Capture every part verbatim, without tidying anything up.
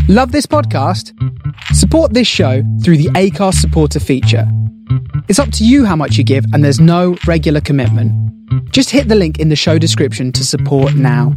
Love this podcast? Support this show through the Acast supporter feature. It's up to you how much you give, and there's no regular commitment. Just hit the link in the show description to support now.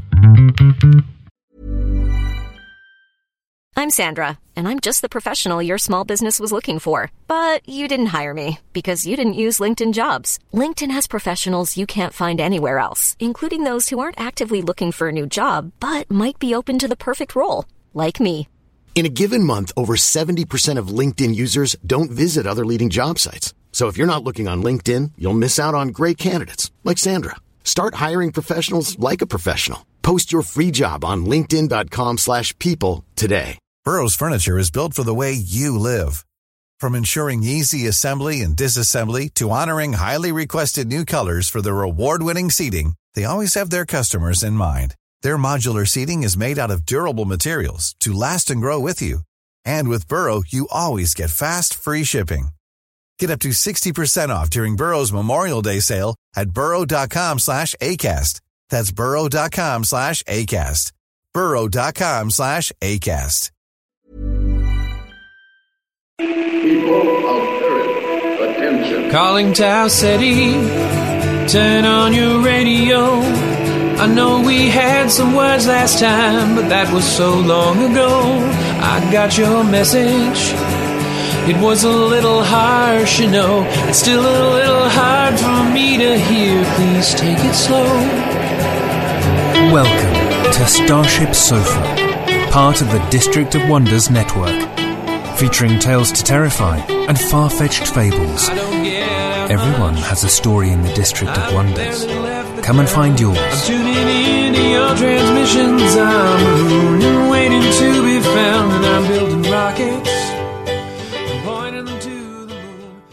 I'm Sandra, and I'm just the professional your small business was looking for. But you didn't hire me because you didn't use LinkedIn Jobs. LinkedIn has professionals you can't find anywhere else, including those who aren't actively looking for a new job, but might be open to the perfect role, like me. In a given month, over seventy percent of LinkedIn users don't visit other leading job sites. So if you're not looking on LinkedIn, you'll miss out on great candidates like Sandra. Start hiring professionals like a professional. Post your free job on linkedin.com slash people today. Burrow's furniture is built for the way you live. From ensuring easy assembly and disassembly to honoring highly requested new colors for their award-winning seating, they always have their customers in mind. Their modular seating is made out of durable materials to last and grow with you. And with Burrow, you always get fast, free shipping. Get up to sixty percent off during Burrow's Memorial Day sale at burrow.com slash ACAST. That's burrow.com slash ACAST. burrow.com slash ACAST. People of Earth, attention. Calling Tau City, turn on your radio. I know we had some words last time, but that was so long ago. I got your message. It was a little harsh, you know. It's still a little hard for me to hear. Please take it slow. Welcome to Starship Sofa, part of the District of Wonders network, featuring tales to terrify and far-fetched fables. Everyone has a story in the District of Wonders. Come and find yours. I'm tuning in to your transmissions. I'm marooned and waiting to be found, and I'm building rockets. I'm pointing them to the moon.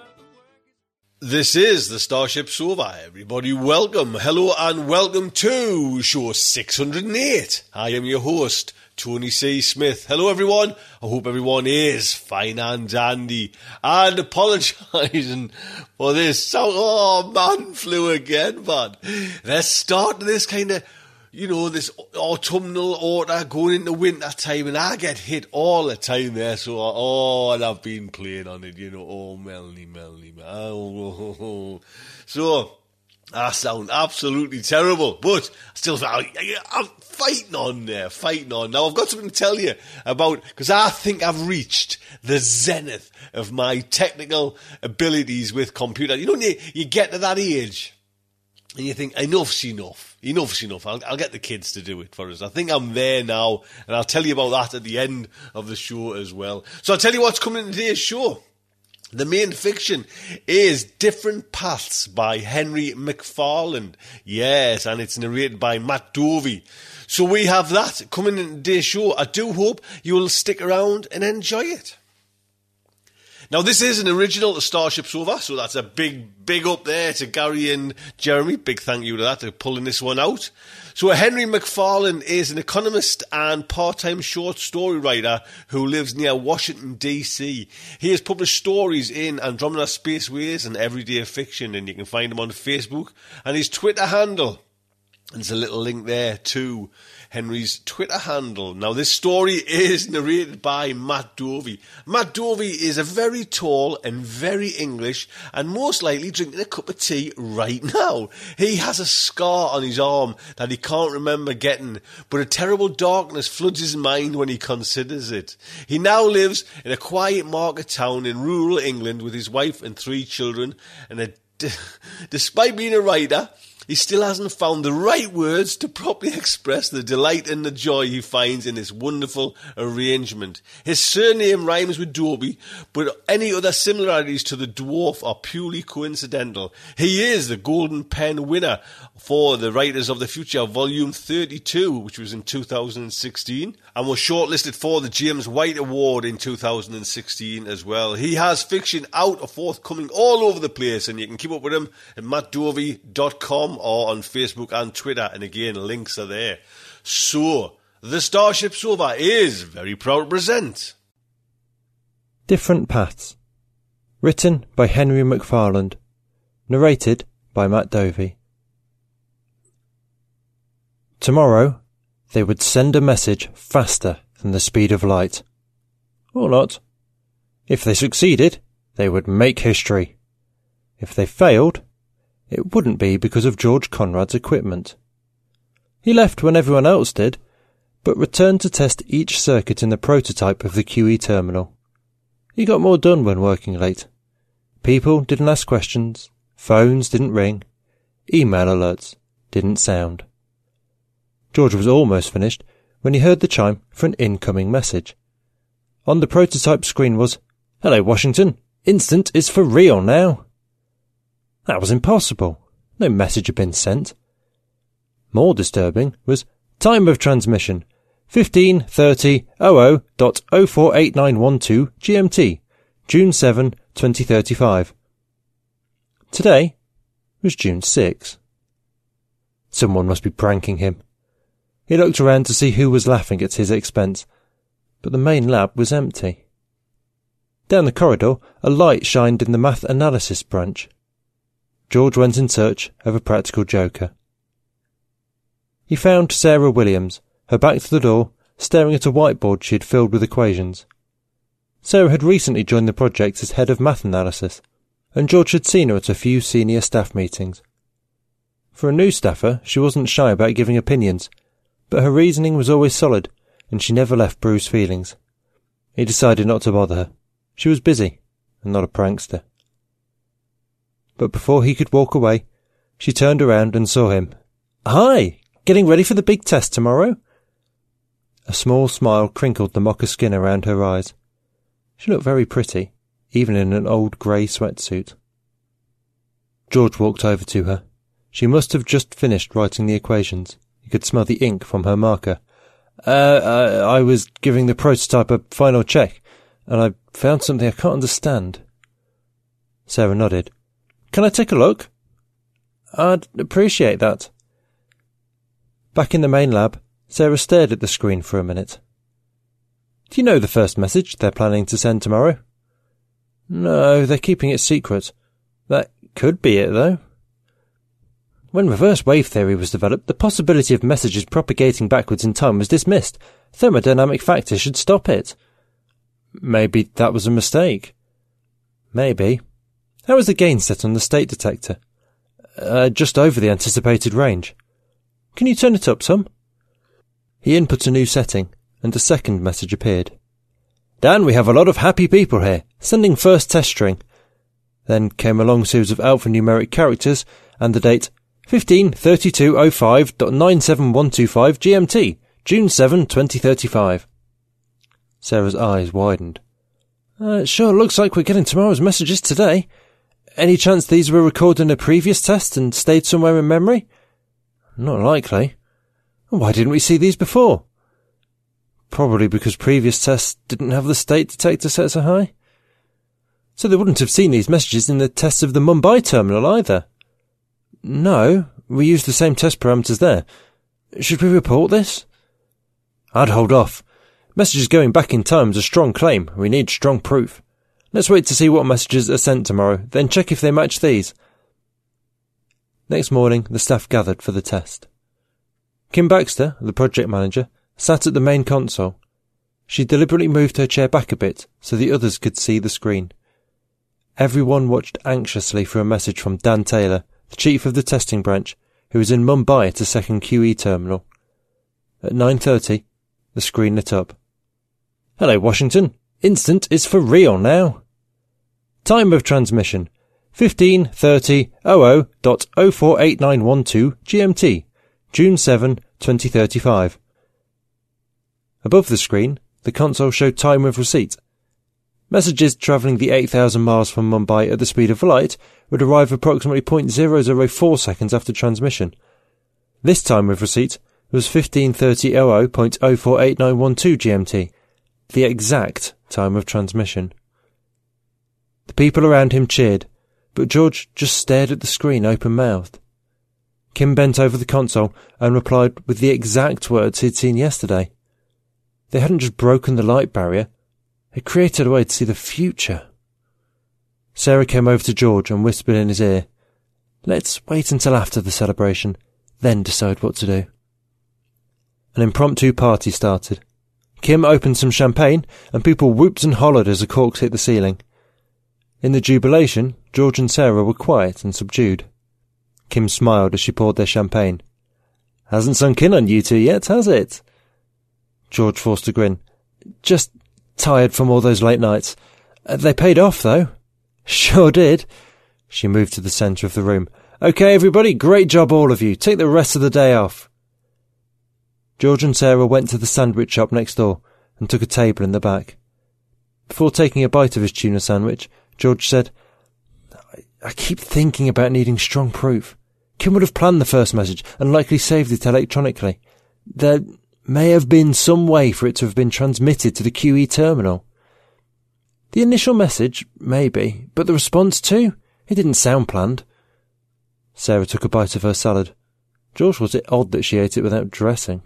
This is the Starship Sofa. Everybody, welcome, hello, and welcome to show six hundred eight. I am your host, Tony C. Smith. Hello, everyone. I hope everyone is fine and dandy. And apologising for this. So, oh, man flu again, man. Let's start this kind of, you know, this autumnal order going into winter time, and I get hit all the time there. So, oh, and I've been playing on it, you know. Oh, Melanie, Melanie, Melanie. Oh, oh, oh. So, I sound absolutely terrible, but still, I'm fighting on there, fighting on. Now, I've got something to tell you about, because I think I've reached the zenith of my technical abilities with computer. You know, you, you get to that age, and you think, enough's enough, enough's enough, I'll, I'll get the kids to do it for us. I think I'm there now, and I'll tell you about that at the end of the show as well. So I'll tell you what's coming in today's show. The main fiction is Different Paths by Henry McFarland. Yes, and it's narrated by Matt Dovey. So we have that coming in today's show. I do hope you will stick around and enjoy it. Now, this is an original to Starship Sofa, so that's a big, big up there to Gary and Jeremy. Big thank you to that, for pulling this one out. So Henry McFarland is an economist and part-time short story writer who lives near Washington, D C. He has published stories in Andromeda Spaceways and Everyday Fiction, and you can find him on Facebook. And his Twitter handle, and there's a little link there to Henry's Twitter handle. Now, this story is narrated by Matt Dovey. Matt Dovey is a very tall and very English, and most likely drinking a cup of tea right now. He has a scar on his arm that he can't remember getting, but a terrible darkness floods his mind when he considers it. He now lives in a quiet market town in rural England with his wife and three children, and a, d- despite being a writer, he still hasn't found the right words to properly express the delight and the joy he finds in this wonderful arrangement. His surname rhymes with Dobie, but any other similarities to the dwarf are purely coincidental. He is the Golden Pen winner for the Writers of the Future, Volume thirty-two, which was in two thousand sixteen, and was shortlisted for the James White Award in two thousand sixteen as well. He has fiction out or forthcoming all over the place, and you can keep up with him at matt dovey dot com or on Facebook and Twitter, and again, links are there. So, the Starship Sofa is very proud to present Different Paths, written by Henry McFarland, narrated by Matt Dovey. Tomorrow, they would send a message faster than the speed of light. Or not. If they succeeded, they would make history. If they failed, it wouldn't be because of George Conrad's equipment. He left when everyone else did, but returned to test each circuit in the prototype of the Q E terminal. He got more done when working late. People didn't ask questions, phones didn't ring, email alerts didn't sound. George was almost finished when he heard the chime for an incoming message. On the prototype screen was, "Hello, Washington. Instant is for real now." That was impossible. No message had been sent. More disturbing was time of transmission, fifteen thirty oh oh dot oh four eight nine one two G M T, June seventh, twenty thirty-five. Today was June sixth. Someone must be pranking him. He looked around to see who was laughing at his expense, but the main lab was empty. Down the corridor, a light shined in the math analysis branch. George went in search of a practical joker. He found Sarah Williams, her back to the door, staring at a whiteboard she had filled with equations. Sarah had recently joined the project as head of math analysis, and George had seen her at a few senior staff meetings. For a new staffer, she wasn't shy about giving opinions, but her reasoning was always solid, and she never left Bruce's feelings. He decided not to bother her. She was busy, and not a prankster. But before he could walk away, she turned around and saw him. "Hi! Getting ready for the big test tomorrow?" A small smile crinkled the mocha skin around her eyes. She looked very pretty, even in an old grey sweatsuit. George walked over to her. She must have just finished writing the equations. He could smell the ink from her marker. Uh, uh, I was giving the prototype a final check, and I found something I can't understand." Sarah nodded. "Can I take a look?" "I'd appreciate that." Back in the main lab, Sarah stared at the screen for a minute. "Do you know the first message they're planning to send tomorrow?" "No, they're keeping it secret. That could be it, though." When reverse wave theory was developed, the possibility of messages propagating backwards in time was dismissed. Thermodynamic factors should stop it. Maybe that was a mistake. Maybe. How was the gain set on the state detector? Uh, just over the anticipated range. Can you turn it up some? He input a new setting, and a second message appeared. "Dan, we have a lot of happy people here. Sending first test string." Then came a long series of alphanumeric characters, and the date fifteen thirty-two oh five dot nine seven one two five G M T, June seventh, twenty thirty-five. Sarah's eyes widened. Uh, it sure looks like we're getting tomorrow's messages today. Any chance these were recorded in a previous test and stayed somewhere in memory? Not likely. Why didn't we see these before? Probably because previous tests didn't have the state detector set so high. So they wouldn't have seen these messages in the tests of the Mumbai terminal either. No, we used the same test parameters there. Should we report this? I'd hold off. Messages going back in time is a strong claim. We need strong proof. Let's wait to see what messages are sent tomorrow, then check if they match these. Next morning, the staff gathered for the test. Kim Baxter, the project manager, sat at the main console. She deliberately moved her chair back a bit so the others could see the screen. Everyone watched anxiously for a message from Dan Taylor, the chief of the testing branch, who was in Mumbai at a second Q E terminal. At nine thirty, the screen lit up. "Hello, Washington. Instant is for real now." Time of transmission, fifteen thirty oh oh dot oh four eight nine one two G M T, June seventh, twenty thirty-five. Above the screen, the console showed time of receipt. Messages travelling the eight thousand miles from Mumbai at the speed of light would arrive approximately zero point zero zero four seconds after transmission. This time of receipt was fifteen thirty oh oh dot oh four eight nine one two G M T, the exact time of transmission. The people around him cheered, but George just stared at the screen open-mouthed. Kim bent over the console and replied with the exact words he'd seen yesterday. They hadn't just broken the light barrier, they created a way to see the future. Sarah came over to George and whispered in his ear, "Let's wait until after the celebration, then decide what to do." An impromptu party started. Kim opened some champagne, and people whooped and hollered as the corks hit the ceiling. In the jubilation, George and Sarah were quiet and subdued. Kim smiled as she poured their champagne. "Hasn't sunk in on you two yet, has it?" George forced a grin. "Just tired from all those late nights. Uh, they paid off, though." "Sure did." She moved to the centre of the room. "OK, everybody, great job all of you. Take the rest of the day off." George and Sarah went to the sandwich shop next door and took a table in the back. Before taking a bite of his tuna sandwich, George said, I, I keep thinking about needing strong proof. Kim would have planned the first message and likely saved it electronically. There may have been some way for it to have been transmitted to the Q E terminal. The initial message, maybe, but the response too? It didn't sound planned. Sarah took a bite of her salad. George, was it odd that she ate it without dressing?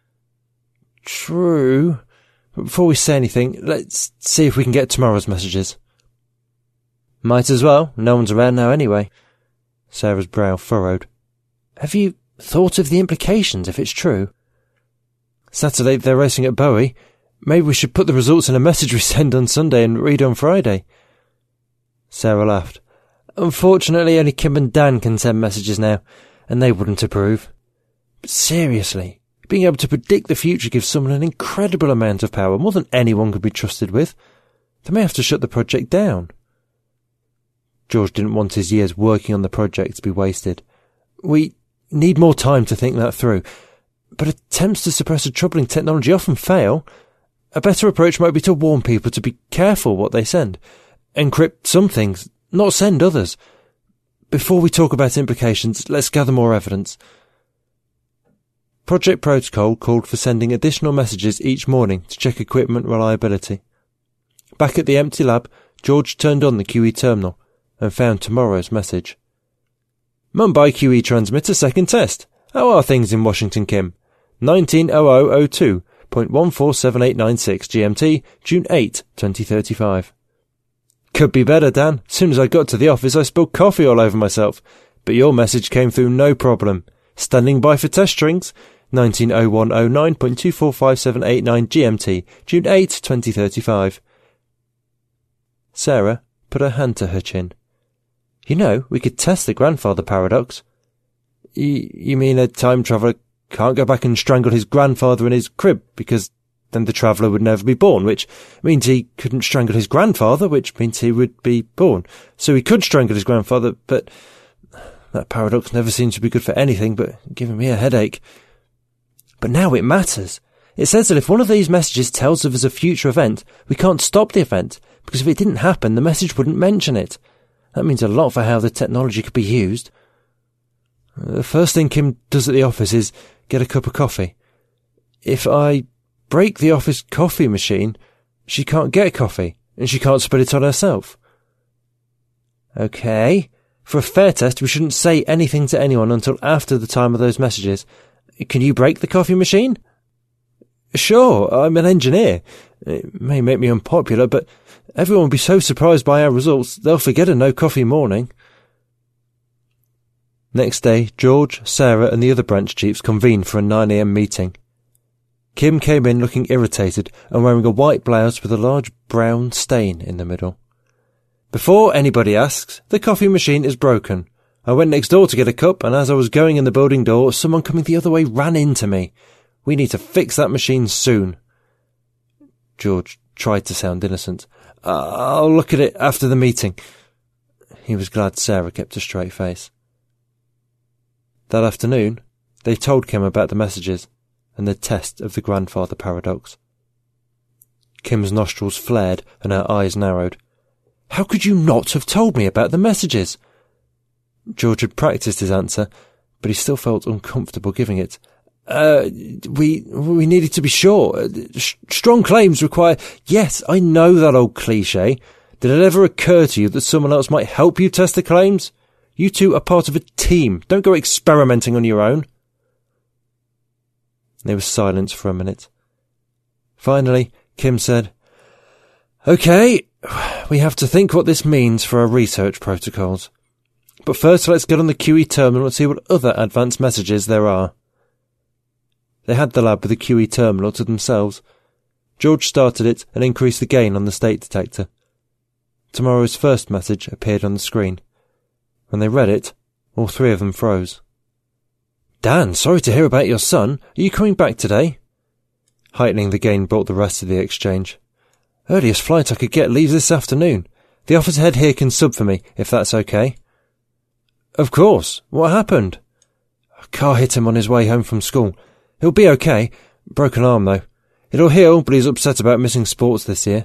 True. But before we say anything, let's see if we can get tomorrow's messages. Might as well. No one's around now anyway. Sarah's brow furrowed. Have you thought of the implications if it's true? Saturday they're racing at Bowie. Maybe we should put the results in a message we send on Sunday and read on Friday. Sarah laughed. Unfortunately, only Kim and Dan can send messages now, and they wouldn't approve. But seriously, being able to predict the future gives someone an incredible amount of power, more than anyone could be trusted with. They may have to shut the project down. George didn't want his years working on the project to be wasted. We need more time to think that through, but attempts to suppress a troubling technology often fail. A better approach might be to warn people to be careful what they send. Encrypt some things, not send others. Before we talk about implications, let's gather more evidence. Project Protocol called for sending additional messages each morning to check equipment reliability. Back at the empty lab, George turned on the Q E terminal and found tomorrow's message. Mumbai Q E transmitter second test. How are things in Washington, Kim? nineteen oh oh oh two point one four seven eight nine six G M T, June eighth, twenty thirty-five. Could be better, Dan. As soon as I got to the office, I spilled coffee all over myself. But your message came through no problem. Standing by for test strings. nineteen oh one oh nine point two four five seven eight nine G M T, June eighth, twenty thirty-five. Sarah put her hand to her chin. You know, we could test the grandfather paradox. Y- you mean a time traveller can't go back and strangle his grandfather in his crib, because then the traveller would never be born, which means he couldn't strangle his grandfather, which means he would be born. So he could strangle his grandfather, but that paradox never seems to be good for anything but giving me a headache. But now it matters. It says that if one of these messages tells of us a future event, we can't stop the event, because if it didn't happen, the message wouldn't mention it. That means a lot for how the technology could be used. The first thing Kim does at the office is get a cup of coffee. If I break the office coffee machine, she can't get coffee, and she can't spread it on herself. Okay. For a fair test, we shouldn't say anything to anyone until after the time of those messages. Can you break the coffee machine? Sure, I'm an engineer. It may make me unpopular, but everyone will be so surprised by our results, they'll forget a no-coffee morning. Next day, George, Sarah and the other branch chiefs convened for a nine a m meeting. Kim came in looking irritated and wearing a white blouse with a large brown stain in the middle. Before anybody asks, the coffee machine is broken. I went next door to get a cup, and as I was going in the building door, someone coming the other way ran into me. We need to fix that machine soon. George tried to sound innocent. Uh, I'll look at it after the meeting. He was glad Sarah kept a straight face. That afternoon, they told Kim about the messages and the test of the grandfather paradox. Kim's nostrils flared and her eyes narrowed. How could you not have told me about the messages? George had practised his answer, but he still felt uncomfortable giving it. Uh, we, we needed to be sure. Sh- strong claims require... Yes, I know that old cliché. Did it ever occur to you that someone else might help you test the claims? You two are part of a team. Don't go experimenting on your own. There was silence for a minute. Finally, Kim said, OK, we have to think what this means for our research protocols. But first let's get on the Q E terminal and see what other advanced messages there are. They had the lab with the Q E terminal to themselves. George started it and increased the gain on the state detector. Tomorrow's first message appeared on the screen. When they read it, all three of them froze. Dan, sorry to hear about your son. Are you coming back today? Heightening the gain brought the rest of the exchange. Earliest flight I could get leaves this afternoon. The officer head here can sub for me, if that's okay. Of course. What happened? A car hit him on his way home from school. He'll be okay. Broken arm, though. It'll heal, but he's upset about missing sports this year.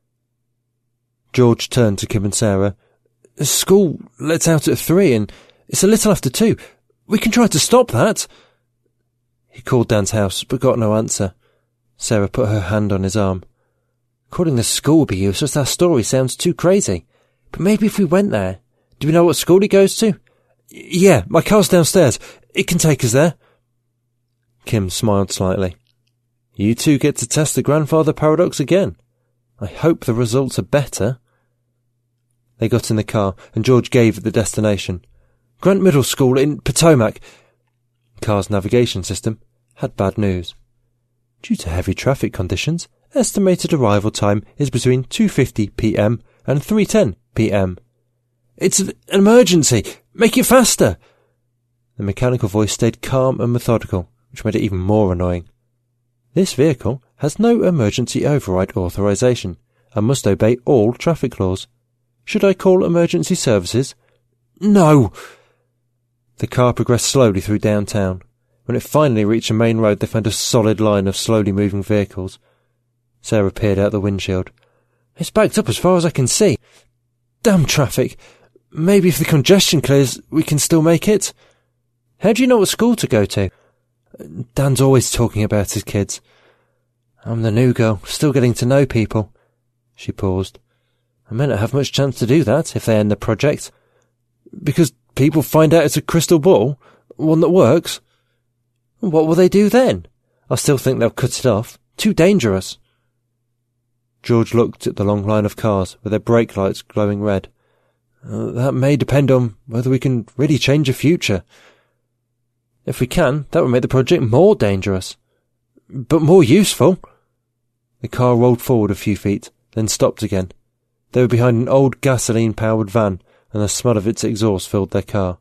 George turned to Kim and Sarah. School lets out at three, and it's a little after two. We can try to stop that. He called Dan's house, but got no answer. Sarah put her hand on his arm. Calling the school would be useless. Our story sounds too crazy. But maybe if we went there. Do we know what school he goes to? Yeah, my car's downstairs. It can take us there. Kim smiled slightly. You two get to test the grandfather paradox again. I hope the results are better. They got in the car, and George gave at the destination. Grant Middle School in Potomac. Car's navigation system had bad news. Due to heavy traffic conditions, estimated arrival time is between two fifty p m and three ten p m. It's an emergency! Make it faster! The mechanical voice stayed calm and methodical, which made it even more annoying. This vehicle has no emergency override authorization and must obey all traffic laws. Should I call emergency services? No! The car progressed slowly through downtown. When it finally reached a main road, they found a solid line of slowly moving vehicles. Sarah peered out the windshield. It's backed up as far as I can see. Damn traffic. Maybe if the congestion clears, we can still make it. How do you know what school to go to? Dan's always talking about his kids. I'm the new girl, still getting to know people. She paused. I may not have much chance to do that if they end the project. Because people find out it's a crystal ball, one that works. What will they do then? I still think they'll cut it off. Too dangerous. George looked at the long line of cars with their brake lights glowing red. Uh, that may depend on whether we can really change the future. If we can, that would make the project more dangerous. But more useful. The car rolled forward a few feet, then stopped again. They were behind an old gasoline-powered van, and the smell of its exhaust filled their car.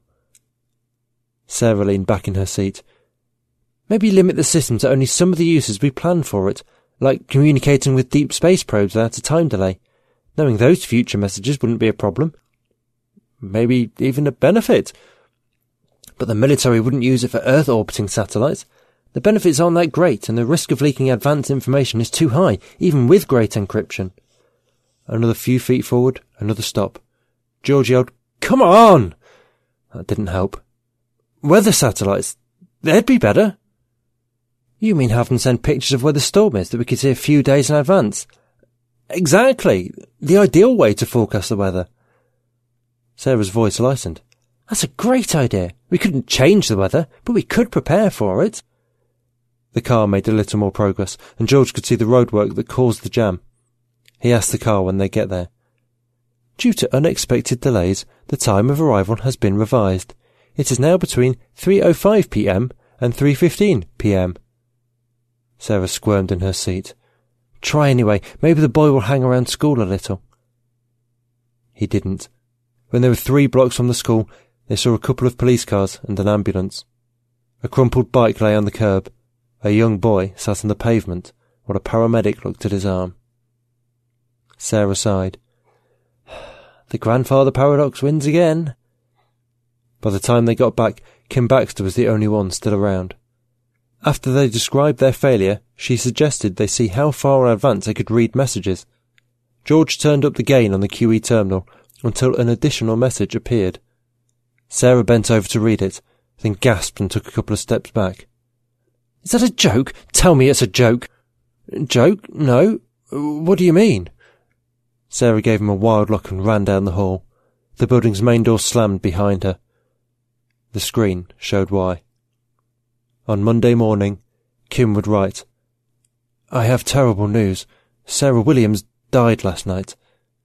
Sarah leaned back in her seat. Maybe limit the system to only some of the uses we planned for it, like communicating with deep space probes without a time delay. Knowing those future messages wouldn't be a problem. Maybe even a benefit. But the military wouldn't use it for Earth-orbiting satellites. The benefits aren't that great, and the risk of leaking advanced information is too high, even with great encryption. Another few feet forward, another stop. George yelled, Come on! That didn't help. Weather satellites, they'd be better. You mean have them send pictures of where the storm is that we could see a few days in advance? Exactly. The ideal way to forecast the weather. Sarah's voice lightened. That's a great idea. We couldn't change the weather, but we could prepare for it. The car made a little more progress, and George could see the roadwork that caused the jam. He asked the car when they get there. Due to unexpected delays, the time of arrival has been revised. It is now between three oh five p m and three fifteen p m. Sarah squirmed in her seat. Try anyway. Maybe the boy will hang around school a little. He didn't. When they were three blocks from the school, they saw a couple of police cars and an ambulance. A crumpled bike lay on the curb. A young boy sat on the pavement while a paramedic looked at his arm. Sarah sighed. The grandfather paradox wins again. By the time they got back, Kim Baxter was the only one still around. After they described their failure, she suggested they see how far in advance they could read messages. George turned up the gain on the Q E terminal until an additional message appeared. Sarah bent over to read it, then gasped and took a couple of steps back. Is that a joke? Tell me it's a joke. Joke? No. What do you mean? Sarah gave him a wild look and ran down the hall. The building's main door slammed behind her. The screen showed why. On Monday morning, Kim would write, I have terrible news. Sarah Williams died last night.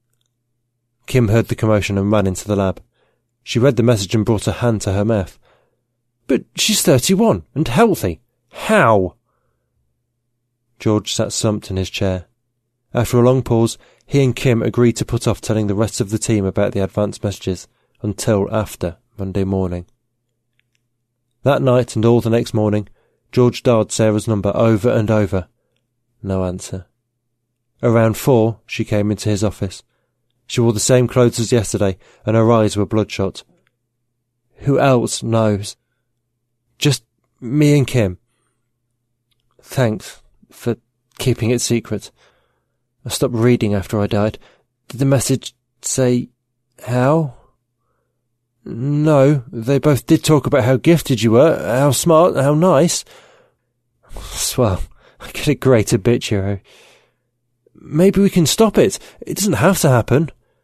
Kim heard the commotion and ran into the lab. She read the message and brought a hand to her mouth. But she's thirty-one and healthy. How? George sat slumped in his chair. After a long pause, he and Kim agreed to put off telling the rest of the team about the advance messages until after Monday morning. That night and all the next morning, George dialed Sarah's number over and over. No answer. Around four, she came into his office. She wore the same clothes as yesterday, and her eyes were bloodshot. Who else knows? Just me and Kim. Thanks for keeping it secret. I stopped reading after I died. Did the message say how? No, they both did talk about how gifted you were, how smart, how nice. Swell, I get a greater bitch hero. Maybe we can stop it. It doesn't have to happen.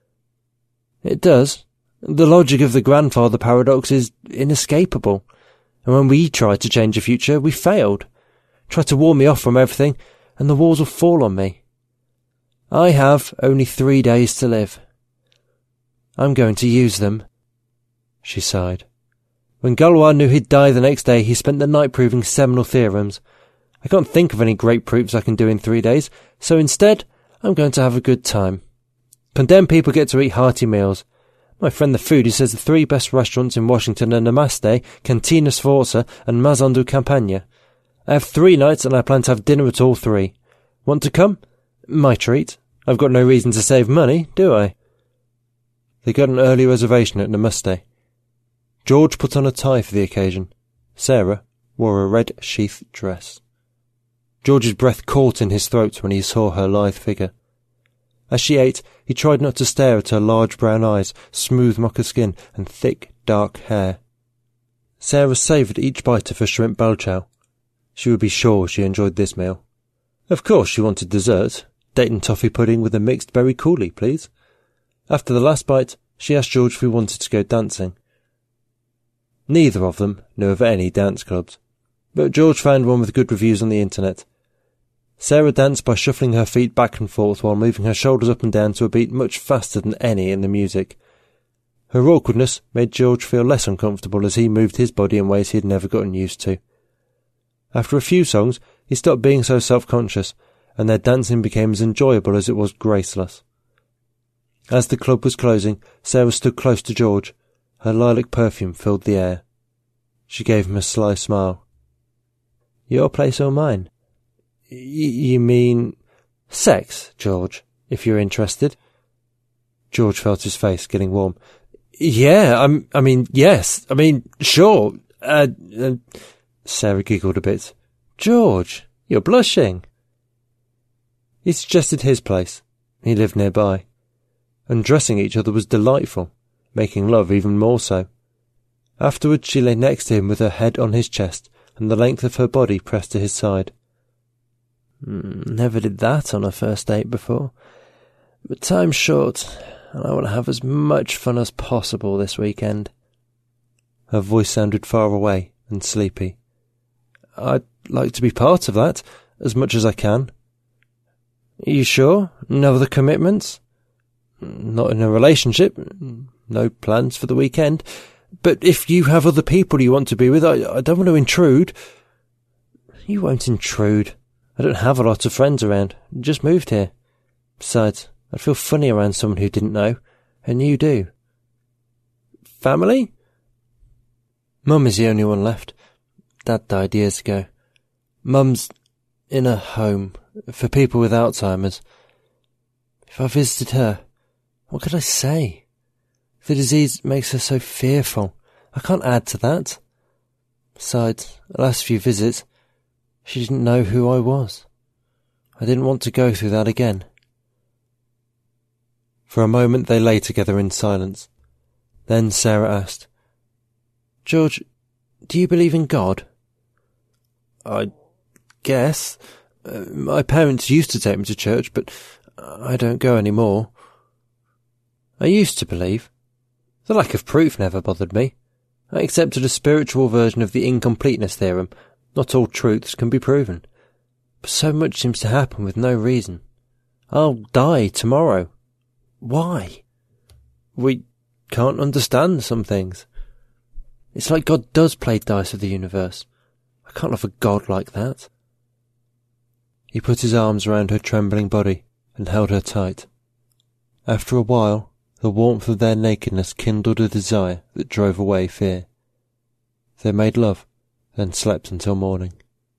It does. The logic of the grandfather paradox is inescapable. And when we tried to change the future, we failed. Tried to ward me off from everything, and the walls will fall on me. I have only three days to live. I'm going to use them. She sighed. When Galois knew he'd die the next day, he spent the night proving seminal theorems. I can't think of any great proofs I can do in three days, so instead, I'm going to have a good time. Condemned people get to eat hearty meals. My friend the foodie says the three best restaurants in Washington are Namaste, Cantina Sforza, and Maison du Campagna. I have three nights and I plan to have dinner at all three. Want to come? My treat. I've got no reason to save money, do I? They got an early reservation at Namaste. George put on a tie for the occasion. Sarah wore a red sheath dress. George's breath caught in his throat when he saw her lithe figure. As she ate, he tried not to stare at her large brown eyes, smooth mocha skin, and thick, dark hair. Sarah savoured each bite of her shrimp balchow. She would be sure she enjoyed this meal. Of course she wanted dessert. Dayton toffee pudding with a mixed berry coulis, please. After the last bite, she asked George if he wanted to go dancing. Neither of them knew of any dance clubs, but George found one with good reviews on the internet. Sarah danced by shuffling her feet back and forth while moving her shoulders up and down to a beat much faster than any in the music. Her awkwardness made George feel less uncomfortable as he moved his body in ways he had never gotten used to. After a few songs, he stopped being so self-conscious, and their dancing became as enjoyable as it was graceless. As the club was closing, Sarah stood close to George. Her lilac perfume filled the air. She gave him a sly smile. Your place or mine? Y- you mean sex, George, if you're interested? George felt his face getting warm. Yeah, I'm, I mean, yes, I mean, sure. Uh, uh, Sarah giggled a bit. George, you're blushing. He suggested his place. He lived nearby. Undressing each other was delightful, making love even more so. Afterwards she lay next to him with her head on his chest and the length of her body pressed to his side. Never did that on a first date before. But time's short, and I want to have as much fun as possible this weekend. Her voice sounded far away and sleepy. I'd like to be part of that, as much as I can. Are you sure? No other commitments? Not in a relationship. No plans for the weekend. But if you have other people you want to be with, I, I don't want to intrude. You won't intrude. I don't have a lot of friends around. Just moved here. Besides, I'd feel funny around someone who didn't know, and you do. Family? Mum is the only one left. Dad died years ago. Mum's in a home for people with Alzheimer's. If I visited her, what could I say? The disease makes her so fearful. I can't add to that. Besides, the last few visits, she didn't know who I was. I didn't want to go through that again. For a moment they lay together in silence. Then Sarah asked, George, do you believe in God? I guess. Uh, my parents used to take me to church, but I don't go anymore. I used to believe. The lack of proof never bothered me. I accepted a spiritual version of the incompleteness theorem. Not all truths can be proven. But so much seems to happen with no reason. I'll die tomorrow. Why? We can't understand some things. It's like God does play dice with the universe. I can't love a God like that. He put his arms around her trembling body and held her tight. After a while, the warmth of their nakedness kindled a desire that drove away fear. They made love, then slept until morning.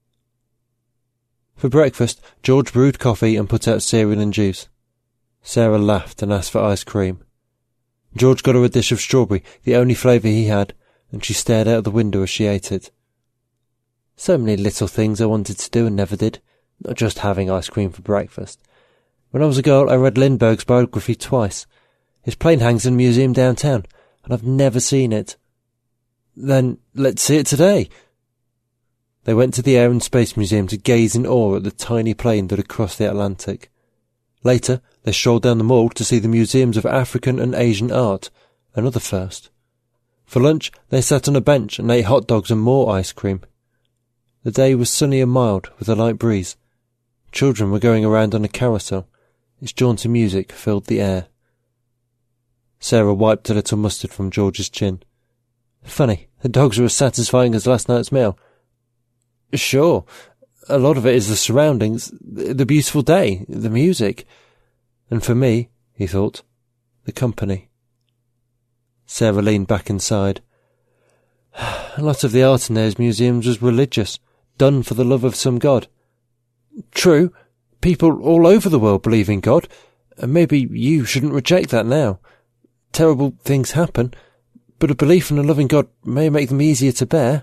For breakfast, George brewed coffee and put out cereal and juice. Sarah laughed and asked for ice cream. George got her a dish of strawberry, the only flavour he had, and she stared out the window as she ate it. So many little things I wanted to do and never did, not just having ice cream for breakfast. When I was a girl, I read Lindbergh's biography twice. His plane hangs in a museum downtown, and I've never seen it. Then let's see it today. They went to the Air and Space Museum to gaze in awe at the tiny plane that had crossed the Atlantic. Later, they strolled down the mall to see the museums of African and Asian art, another first. For lunch, they sat on a bench and ate hot dogs and more ice cream. The day was sunny and mild, with a light breeze. Children were going around on a carousel. Its jaunty music filled the air. Sarah wiped a little mustard from George's chin. Funny, the dogs were as satisfying as last night's meal. Sure, a lot of it is the surroundings, the beautiful day, the music. And for me, he thought, the company. Sarah leaned back inside. A lot of the art in those museums was religious, done for the love of some god. True, people all over the world believe in God, and maybe you shouldn't reject that now. Terrible things happen, but a belief in a loving God may make them easier to bear.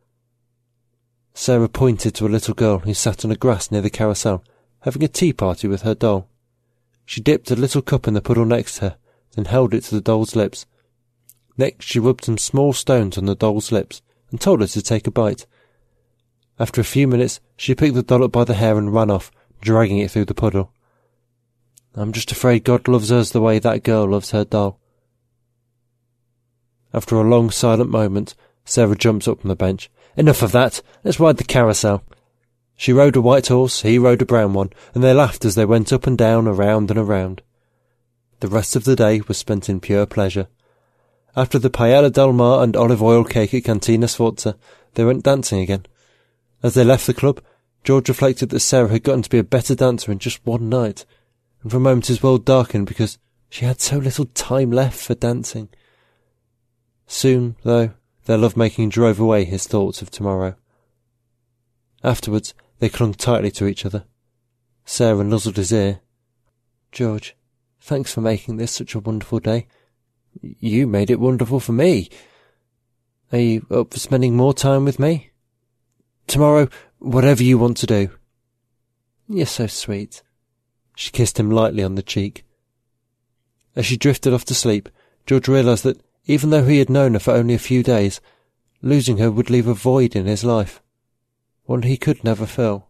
Sarah pointed to a little girl who sat on the grass near the carousel, having a tea party with her doll. She dipped a little cup in the puddle next to her, then held it to the doll's lips. Next she rubbed some small stones on the doll's lips, and told her to take a bite. After a few minutes, she picked the doll up by the hair and ran off, dragging it through the puddle. I'm just afraid God loves us the way that girl loves her doll. After a long silent moment, Sarah jumped up from the bench. Enough of that, let's ride the carousel. She rode a white horse, he rode a brown one, and they laughed as they went up and down, around and around. The rest of the day was spent in pure pleasure. After the paella del mar and olive oil cake at Cantina Sforza, they went dancing again. As they left the club, George reflected that Sarah had gotten to be a better dancer in just one night, and for a moment his world darkened because she had so little time left for dancing. Soon, though, their love-making drove away his thoughts of tomorrow. Afterwards, they clung tightly to each other. Sarah nuzzled his ear. George, thanks for making this such a wonderful day. You made it wonderful for me. Are you up for spending more time with me? Tomorrow, whatever you want to do. You're so sweet. She kissed him lightly on the cheek. As she drifted off to sleep, George realised that, even though he had known her for only a few days, losing her would leave a void in his life, one he could never fill.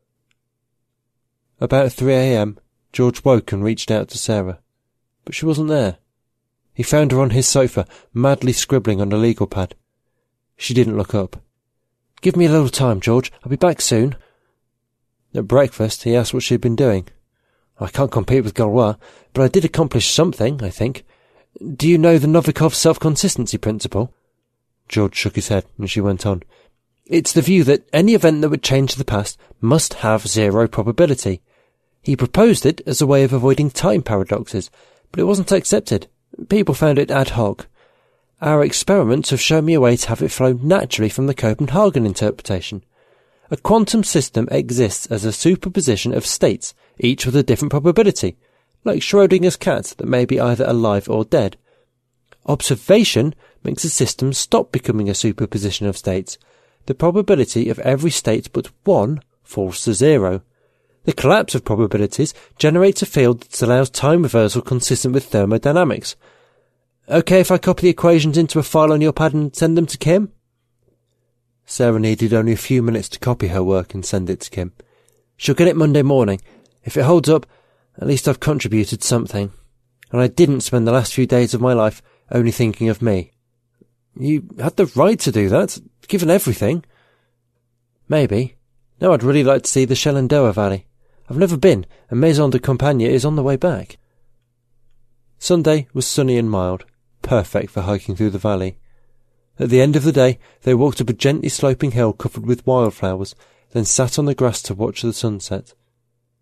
About three a.m, George woke and reached out to Sarah, but she wasn't there. He found her on his sofa, madly scribbling on a legal pad. She didn't look up. Give me a little time, George. I'll be back soon. At breakfast, he asked what she had been doing. I can't compete with Galois, but I did accomplish something, I think. Do you know the Novikov self-consistency principle? George shook his head, and she went on. It's the view that any event that would change the past must have zero probability. He proposed it as a way of avoiding time paradoxes, but it wasn't accepted. People found it ad hoc. Our experiments have shown me a way to have it flow naturally from the Copenhagen interpretation. A quantum system exists as a superposition of states, each with a different probability, like Schrödinger's cat that may be either alive or dead. Observation makes a system stop becoming a superposition of states. The probability of every state but one falls to zero. The collapse of probabilities generates a field that allows time reversal consistent with thermodynamics. Okay if I copy the equations into a file on your pad and send them to Kim? Sarah needed only a few minutes to copy her work and send it to Kim. She'll get it Monday morning. If it holds up, at least I've contributed something. And I didn't spend the last few days of my life only thinking of me. You had the right to do that, given everything. Maybe. Now I'd really like to see the Shenandoah Valley. I've never been, and Maison de Campagne is on the way back. Sunday was sunny and mild, perfect for hiking through the valley. At the end of the day, they walked up a gently sloping hill covered with wildflowers, then sat on the grass to watch the sunset,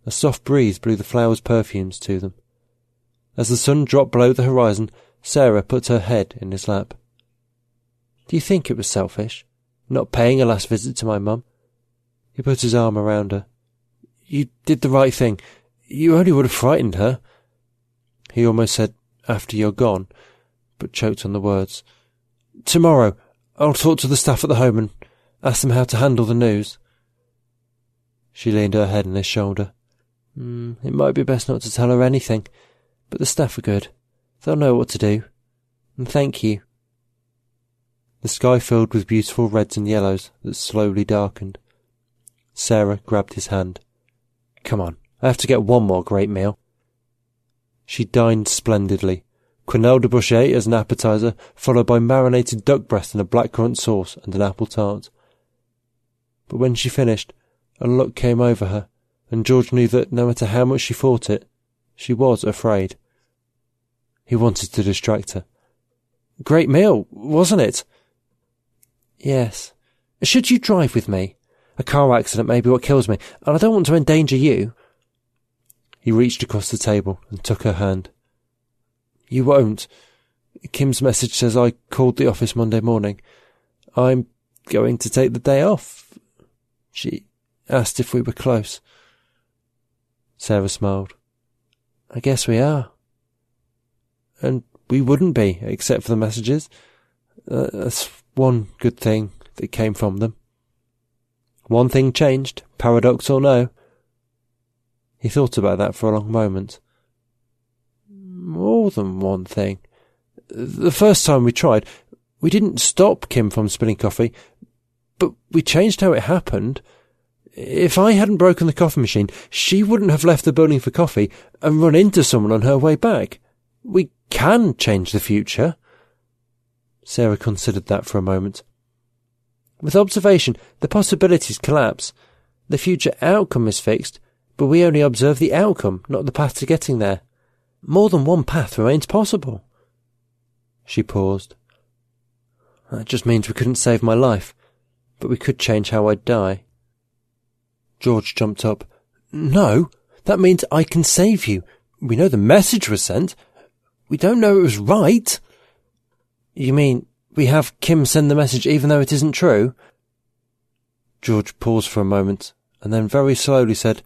A soft breeze blew the flowers' perfumes to them. As the sun dropped below the horizon, Sarah put her head in his lap. Do you think it was selfish, not paying a last visit to my mum? He put his arm around her. You did the right thing. You only would have frightened her. He almost said, after you're gone, but choked on the words. Tomorrow, I'll talk to the staff at the home and ask them how to handle the news. She leaned her head on his shoulder. Mm, it might be best not to tell her anything, but the staff are good. They'll know what to do. And thank you. The sky filled with beautiful reds and yellows that slowly darkened. Sarah grabbed his hand. Come on, I have to get one more great meal. She dined splendidly. Quenelle de Boucher as an appetizer, followed by marinated duck breast in a blackcurrant sauce and an apple tart. But when she finished, a look came over her, and George knew that no matter how much she fought it, she was afraid. He wanted to distract her. Great meal, wasn't it? Yes. Should you drive with me? A car accident may be what kills me, and I don't want to endanger you. He reached across the table and took her hand. You won't. Kim's message says I called the office Monday morning. I'm going to take the day off. She asked if we were close. Sarah smiled. I guess we are. And we wouldn't be, except for the messages. Uh, that's one good thing that came from them. One thing changed, paradox or no. He thought about that for a long moment. More than one thing. The first time we tried, we didn't stop Kim from spilling coffee, but we changed how it happened. If I hadn't broken the coffee machine, she wouldn't have left the building for coffee and run into someone on her way back. We can change the future. Sarah considered that for a moment. With observation, the possibilities collapse. The future outcome is fixed, but we only observe the outcome, not the path to getting there. More than one path remains possible. She paused. That just means we couldn't save my life, but we could change how I'd die. George jumped up. No, that means I can save you. We know the message was sent. We don't know it was right. You mean we have Kim send the message even though it isn't true? George paused for a moment, and then very slowly said,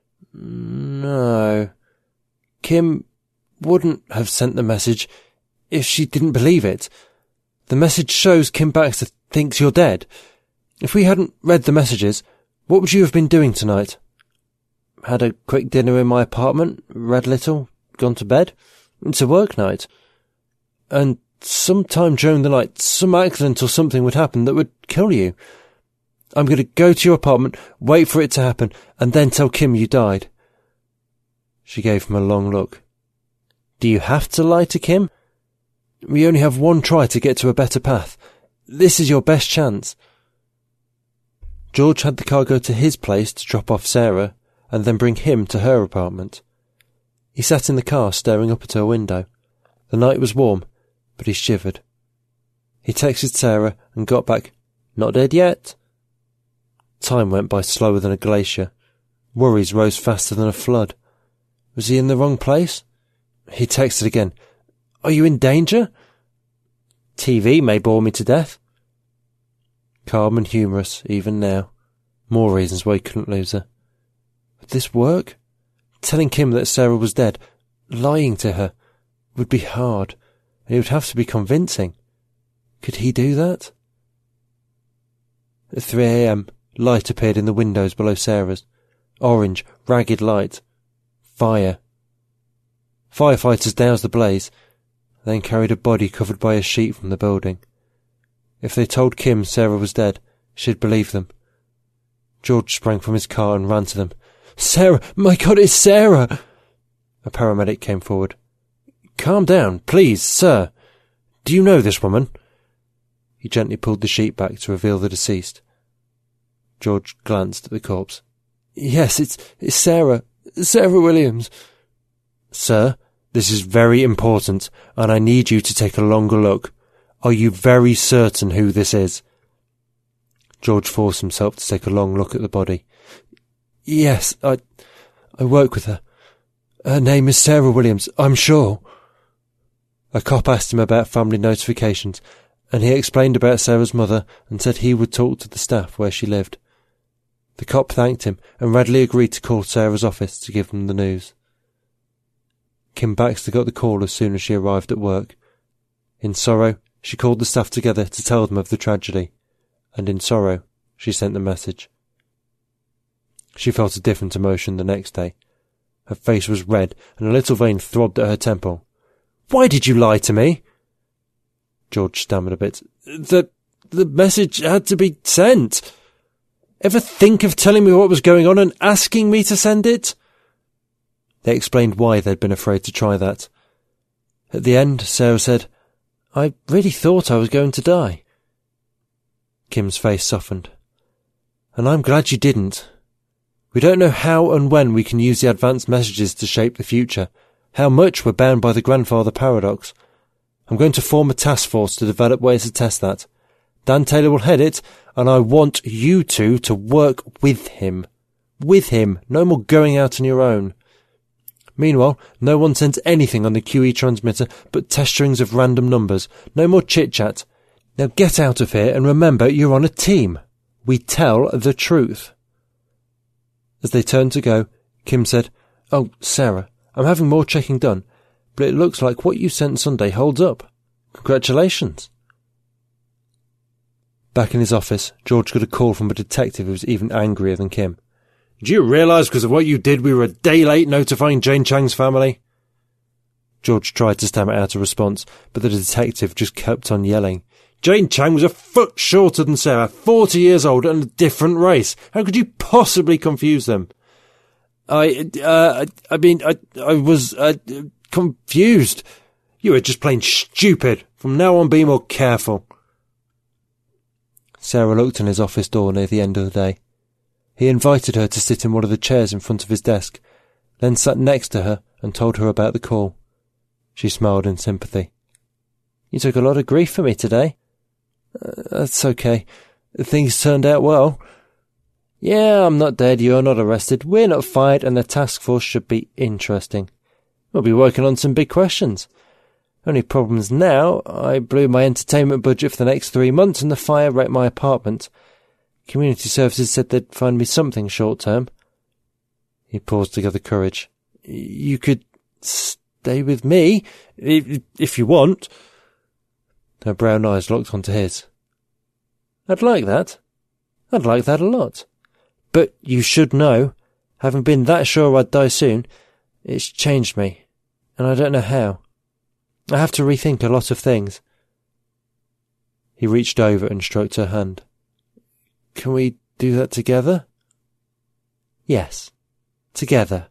No. Kim wouldn't have sent the message if she didn't believe it. The message shows Kim Baxter thinks you're dead. If we hadn't read the messages, what would you have been doing tonight? Had a quick dinner in my apartment, read little, gone to bed. It's a work night. And sometime during the night, some accident or something would happen that would kill you. I'm going to go to your apartment, wait for it to happen, and then tell Kim you died. She gave him a long look. Do you have to lie to Kim? We only have one try to get to a better path. This is your best chance. George had the car go to his place to drop off Sarah, and then bring him to her apartment. He sat in the car staring up at her window. The night was warm, but he shivered. He texted Sarah and got back, Not dead yet. Time went by slower than a glacier. Worries rose faster than a flood. Was he in the wrong place? He texted again, Are you in danger? T V may bore me to death. Calm and humorous, even now. More reasons why he couldn't lose her. Would this work? Telling Kim that Sarah was dead, lying to her, would be hard, and it would have to be convincing. Could he do that? At three a.m, light appeared in the windows below Sarah's. Orange, ragged light. Fire. Firefighters doused the blaze, then carried a body covered by a sheet from the building. If they told Kim Sarah was dead, she'd believe them. George sprang from his car and ran to them. Sarah! My God, it's Sarah! A paramedic came forward. Calm down, please, sir. Do you know this woman? He gently pulled the sheet back to reveal the deceased. George glanced at the corpse. Yes, it's, it's Sarah. Sarah Williams. Sir, this is very important, and I need you to take a longer look. Are you very certain who this is? George forced himself to take a long look at the body. Yes, I, I work with her. Her name is Sarah Williams, I'm sure. A cop asked him about family notifications, and he explained about Sarah's mother and said he would talk to the staff where she lived. The cop thanked him and readily agreed to call Sarah's office to give them the news. Kim Baxter got the call as soon as she arrived at work. In sorrow, she called the staff together to tell them of the tragedy, and in sorrow, she sent the message. She felt a different emotion the next day. Her face was red, and a little vein throbbed at her temple. "Why did you lie to me?" George stammered a bit. The, the message had to be sent. Ever think of telling me what was going on and asking me to send it? They explained why they'd been afraid to try that. At the end, Sarah said, "I really thought I was going to die." Kim's face softened. "And I'm glad you didn't. We don't know how and when we can use the advanced messages to shape the future, how much we're bound by the grandfather paradox. I'm going to form a task force to develop ways to test that. Dan Taylor will head it, and I want you two to work with him. With him, no more going out on your own. Meanwhile, no one sends anything on the Q E transmitter but test strings of random numbers. No more chit-chat. Now get out of here and remember you're on a team. We tell the truth." As they turned to go, Kim said, "Oh, Sarah, I'm having more checking done, but it looks like what you sent Sunday holds up. Congratulations." Back in his office, George got a call from a detective who was even angrier than Kim. "Do you realise because of what you did we were a day late notifying Jane Chang's family?" George tried to stammer out a response, but the detective just kept on yelling. "Jane Chang was a foot shorter than Sarah, forty years old and a different race. How could you possibly confuse them?" I, uh, I mean, I, I was, uh, confused. You were just plain stupid. From now on, be more careful." Sarah looked in his office door near the end of the day. He invited her to sit in one of the chairs in front of his desk, then sat next to her and told her about the call. She smiled in sympathy. "You took a lot of grief for me today." Uh, "that's okay. Things turned out well." "Yeah, I'm not dead, you're not arrested, we're not fired, and the task force should be interesting. We'll be working on some big questions. Only problems now, I blew my entertainment budget for the next three months and the fire wrecked my apartment. Community Services said they'd find me something short-term." He paused to gather courage. "You could stay with me, if you want." Her brown eyes locked onto his. "I'd like that. I'd like that a lot. But you should know, having been that sure I'd die soon, it's changed me, and I don't know how. I have to rethink a lot of things." He reached over and stroked her hand. "Can we do that together?" "Yes, together."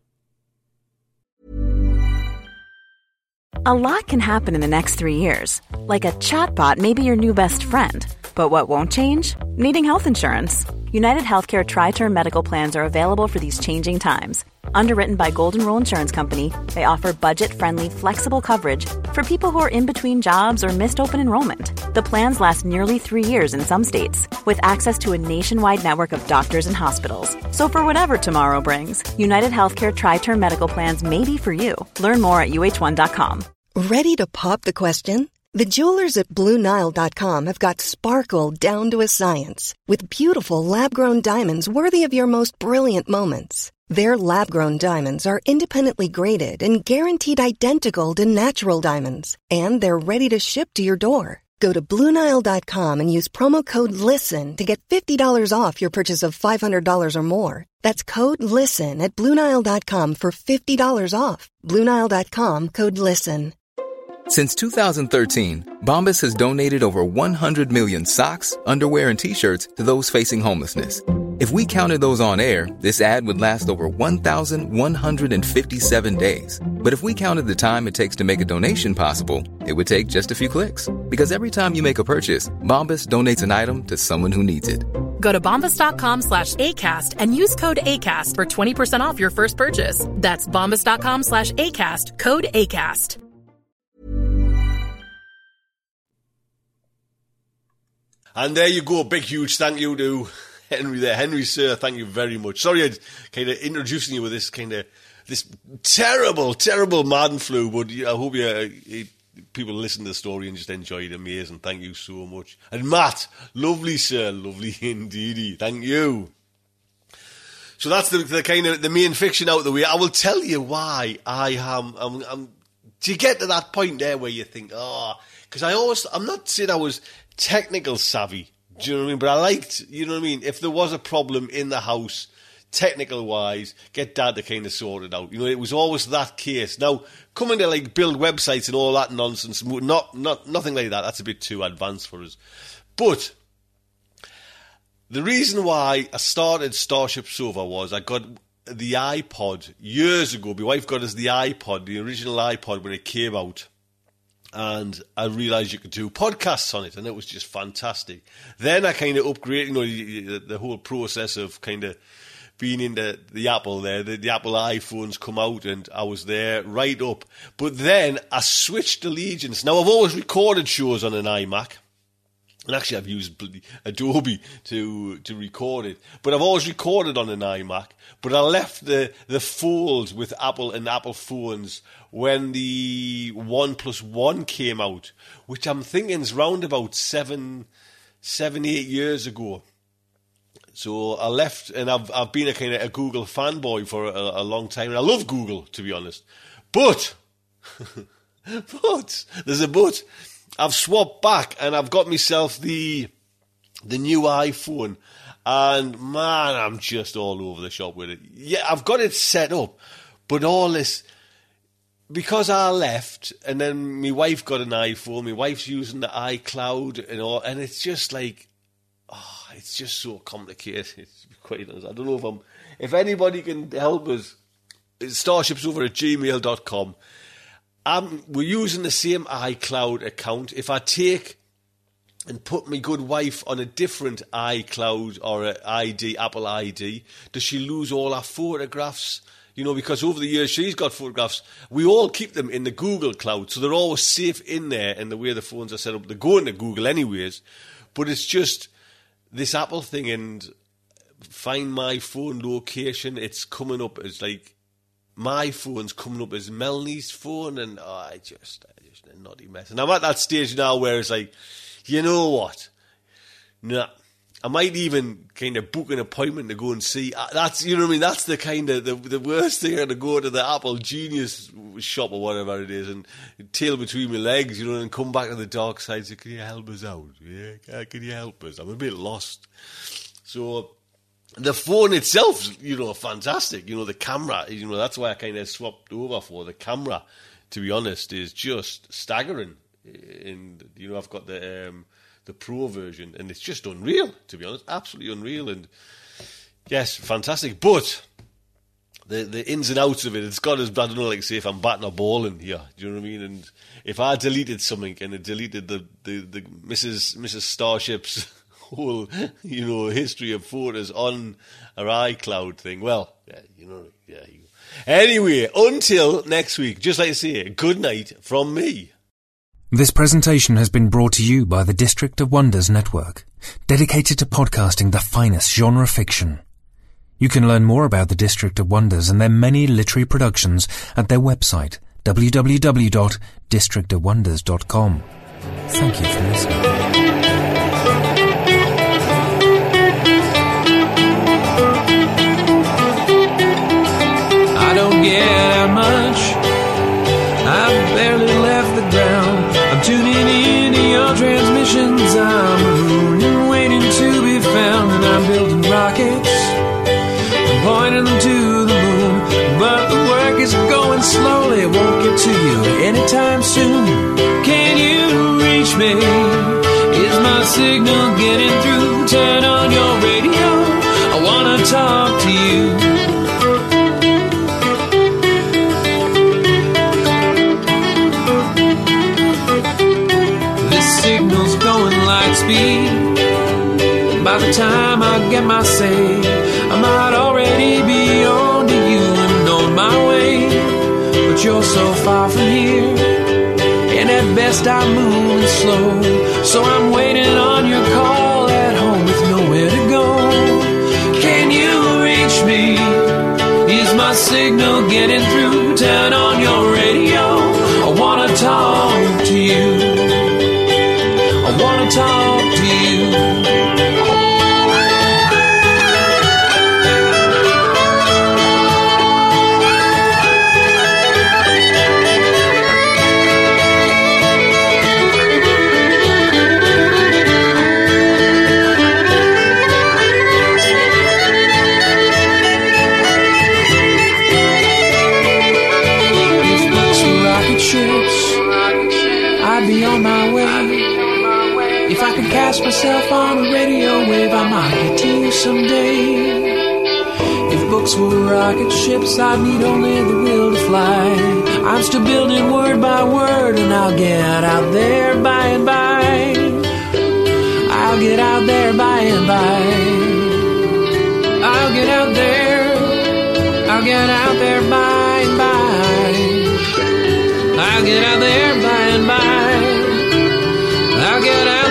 A lot can happen in the next three years. Like a chatbot may be your new best friend. But what won't change? Needing health insurance. United Healthcare Tri-Term Medical Plans are available for these changing times. Underwritten by Golden Rule Insurance Company, they offer budget-friendly, flexible coverage for people who are in between jobs or missed open enrollment. The plans last nearly three years in some states, with access to a nationwide network of doctors and hospitals. So for whatever tomorrow brings, United Healthcare Tri-Term Medical Plans may be for you. Learn more at U H one dot com. Ready to pop the question? The jewelers at Blue Nile dot com have got sparkle down to a science with beautiful lab-grown diamonds worthy of your most brilliant moments. Their lab-grown diamonds are independently graded and guaranteed identical to natural diamonds, and they're ready to ship to your door. Go to Blue Nile dot com and use promo code LISTEN to get fifty dollars off your purchase of five hundred dollars or more. That's code LISTEN at Blue Nile dot com for fifty dollars off. Blue Nile dot com, code LISTEN. Since two thousand thirteen, Bombas has donated over one hundred million socks, underwear, and T-shirts to those facing homelessness. If we counted those on air, this ad would last over one thousand one hundred fifty-seven days. But if we counted the time it takes to make a donation possible, it would take just a few clicks. Because every time you make a purchase, Bombas donates an item to someone who needs it. Go to bombas.com slash ACAST and use code ACAST for twenty percent off your first purchase. That's bombas.com slash ACAST, code ACAST. And there you go, big huge thank you to Henry there. Henry, sir, thank you very much. Sorry I'm kind of introducing you with this kind of, this terrible, terrible Madden flu, but I hope you, uh, people listen to the story and just enjoy it. Amazing. Thank you so much. And Matt, lovely, sir. Lovely indeedy. Thank you. So that's the, the kind of the main fiction out of the way. I will tell you why I am. I'm, I'm, do you get to that point there where you think, oh, because I always, I'm not saying I was technical savvy, do you know what I mean? But I liked, you know what I mean? If there was a problem in the house, technical wise, get Dad to kind of sort it out. You know, it was always that case. Now, coming to like build websites and all that nonsense, not, not, nothing like that. That's a bit too advanced for us. But the reason why I started Starship Sofa was I got the iPod years ago. My wife got us the iPod, the original iPod when it came out. And I realised you could do podcasts on it, and it was just fantastic. Then I kind of upgraded, you know, the, the whole process of kind of being into the Apple there. The, the Apple iPhones come out, and I was there right up. But then I switched allegiance. Now, I've always recorded shows on an iMac. And actually, I've used Adobe to to record it. But I've always recorded on an iMac. But I left the, the folds with Apple and Apple phones when the OnePlus One came out, which I'm thinking is round about seven, seven, eight years ago. So I left, and I've I've been a kind of a Google fanboy for a, a long time. And I love Google, to be honest. But, but, there's a but. I've swapped back and I've got myself the the new iPhone, and man, I'm just all over the shop with it. Yeah, I've got it set up, but all this, because I left and then my wife got an iPhone, my wife's using the iCloud and all, and it's just like, oh, it's just so complicated. It's quite honest. I don't know if I'm, if anybody can help us, starships over at gmail dot com. Um, we're using the same iCloud account. If I take and put my good wife on a different iCloud or an I D, Apple I D, does she lose all our photographs? You know, because over the years she's got photographs. We all keep them in the Google Cloud, so they're always safe in there. And the way the phones are set up, they're going to Google anyways. But it's just this Apple thing, and find my phone location. It's coming up as like, my phone's coming up as Melanie's phone, and oh, I just, I just a naughty mess. And I'm at that stage now where it's like, you know what? Nah, I might even kind of book an appointment to go and see. That's, you know what I mean? That's the kind of the the worst thing, to go to the Apple Genius shop or whatever it is, and tail between my legs, you know, and come back to the dark side and say, "Can you help us out? Yeah, can you help us? I'm a bit lost." So. The phone itself, you know, fantastic. You know, the camera, you know, that's why I kind of swapped over for. The camera, to be honest, is just staggering. And, you know, I've got the um, the Pro version, and it's just unreal, to be honest. Absolutely unreal. And, yes, fantastic. But the the ins and outs of it, it's got as, I don't know, like, say, if I'm batting a ball in here, do you know what I mean? And if I deleted something and it deleted the, the, the Missus Missus Starship's whole, you know, history of photos on our iCloud thing. Well, yeah, you know, yeah. You... Anyway, until next week, just like to say, good night from me. This presentation has been brought to you by the District of Wonders Network, dedicated to podcasting the finest genre fiction. You can learn more about the District of Wonders and their many literary productions at their website, w w w dot district of wonders dot com. Thank you for listening. Get out much. I've barely left the ground. I'm tuning in to your transmissions. I'm mooning, waiting to be found, and I'm building rockets and pointing them to the moon. But the work is going slowly. It won't get to you anytime soon. Can you reach me? Is my signal getting through? Turn on your radio. I wanna talk to you. Signal's going light speed. By the time I get my say, I might already be on to you and on my way. But you're so far from here, and at best I'm moving slow. So I'm waiting on your call at home with nowhere to go. wanna talk to you. I wanna talk to you. I'd be on my way. If I could cast myself on a radio wave, I might get to you someday. If books were rocket ships, I'd need only the will to fly. I'm still building word by word, and I'll get out there by and by. I'll get out there by and by. I'll get out there. I'll get out there by and by. I'll get out there by and by. I'll get out.